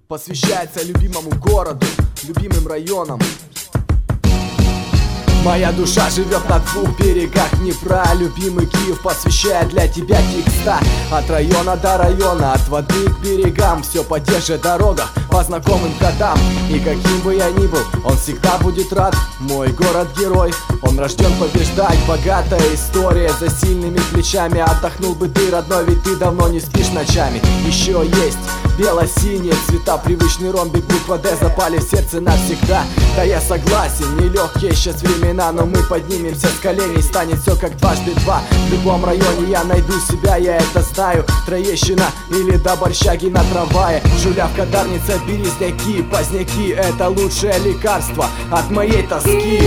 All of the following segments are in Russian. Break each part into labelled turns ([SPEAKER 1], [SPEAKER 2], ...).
[SPEAKER 1] посвящается любимому городу, любимым районам. Моя душа живет на двух берегах Днепра. Любимый Киев посвящает для тебя текста. От района до района, от воды к берегам. Все по тех же дорогах, по знакомым ходам. И каким бы я ни был, он всегда будет рад. Мой город-герой, он рожден побеждать. Богатая история за сильными плечами. Отдохнул бы ты, родной, ведь ты давно не спишь ночами. Еще есть бело-синие цвета, привычный ромбик, буква Д запали в сердце навсегда. Да я согласен, нелегкие сейчас времена, но мы поднимемся с коленей, станет все как дважды два. В любом районе я найду себя, я это знаю. Троещина или до Борщаги на трамвае, Жулявка, Дарница, Березняки, Поздняки — это лучшее лекарство от моей тоски.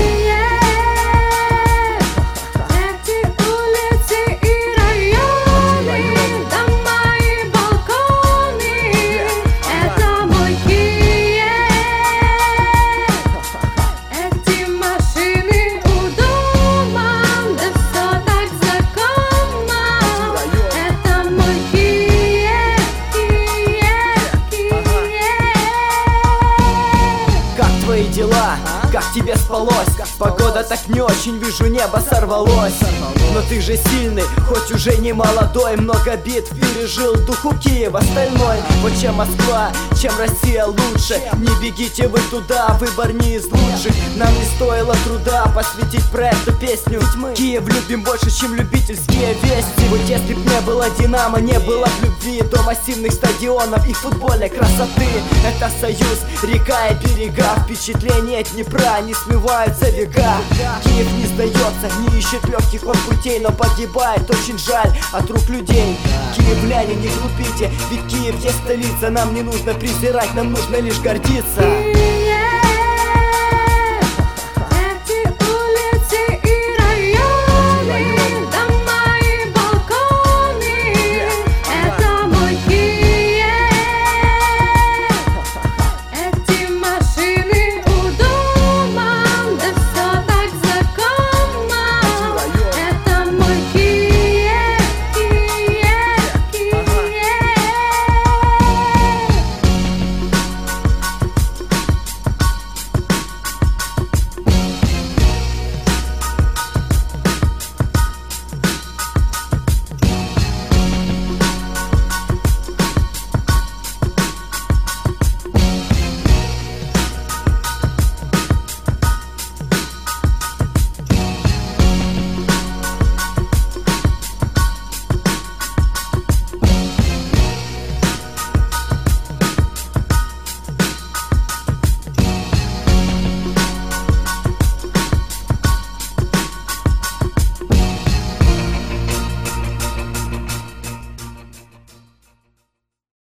[SPEAKER 2] Дела, как тебе спалось? Погода так не очень, вижу, небо сорвалось. Но ты же сильный, хоть уже не молодой. Много битв пережил, духу Киева остальной. Вот чем Москва, чем Россия лучше. Не бегите вы туда, выбор не из лучших. Нам не стоило труда посвятить проекту песню. Киев любим больше, чем любительские вести. Вот если б не было Динамо, не было б любви до массивных стадионов и футбольной красоты. Это союз, река и берега, впечатления Днепра не смываются века. Киев не сдается, не ищет легких он путей, но погибает очень жаль от рук людей. Киевляне, не глупите, ведь Киев есть столица. Нам не нужно презирать, нам нужно лишь гордиться.